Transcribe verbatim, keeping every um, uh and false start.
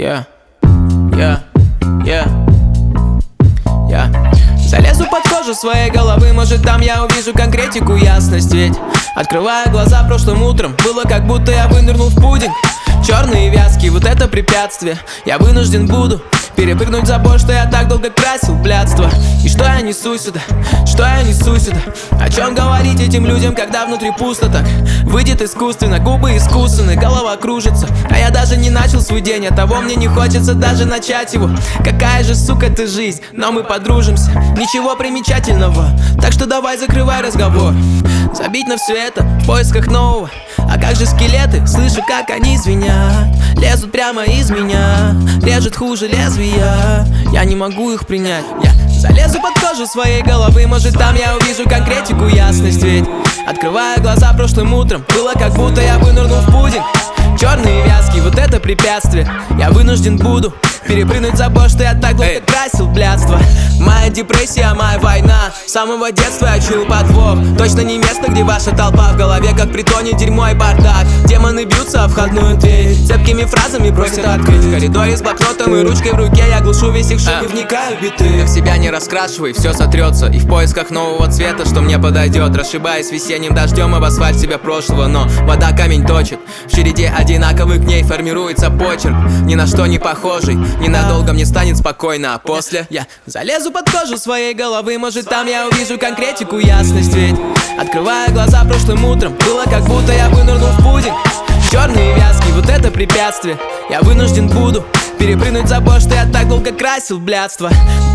Yeah, yeah, yeah, yeah. Залезу под кожу своей головы, может там я увижу конкретику, ясность. Ведь, открывая глаза прошлым утром, было как будто я вынырнул в пудинг. Черные вязки, вот это препятствие. Я вынужден буду перепрыгнуть забор, что я так долго красил блядство. И что я несу сюда, что я несу сюда? О чем говорить этим людям, когда внутри пусто так? Выйдет искусственно, губы искусаны, голова кружится. А я даже не начал свой день, от того мне не хочется даже начать его. Какая же, сука, ты жизнь, но мы подружимся. Ничего примечательного, так что давай закрывай разговор. Забить на все это в поисках нового. А как же скелеты, слышу, как они звенят. Лезут прямо из меня, режет хуже лезвия. Я не могу их принять. Я залезу под кожу своей головы, может там я увижу конкретику, ясность. Ведь, открывая глаза прошлым утром, было как будто я вынырнул в пудинг. Черные вязки, вот это препятствие. Я вынужден буду перепрыгнуть забор, что я так долго красил блядство. Моя депрессия, моя война. С самого детства я чую подвох. Точно не место, где ваша толпа. В голове как притоне дерьмо и бардак. Демоны бьются о входную дверь, цепкими фразами просят открыть. В коридоре с блокнотом и ручкой в руке я глушу весь их шум и вникаю в биты. Как себя не раскрашивай, все сотрется. И в поисках нового цвета, что мне подойдет. Расшибаясь весенним дождем об асфальт себя прошлого. Но вода камень точит. В череде одинаковых к ней формируется почерк. Ни на что не похожий. Ненадолго мне станет спокойно, а после я залезу под кожу своей головы, может там я увижу конкретику, ясность. Ведь, открывая глаза прошлым утром, было как будто я вынырнул в пудинг. Черные вязки, вот это препятствие. Я вынужден буду перепрыгнуть забор, что я так долго красил блядство.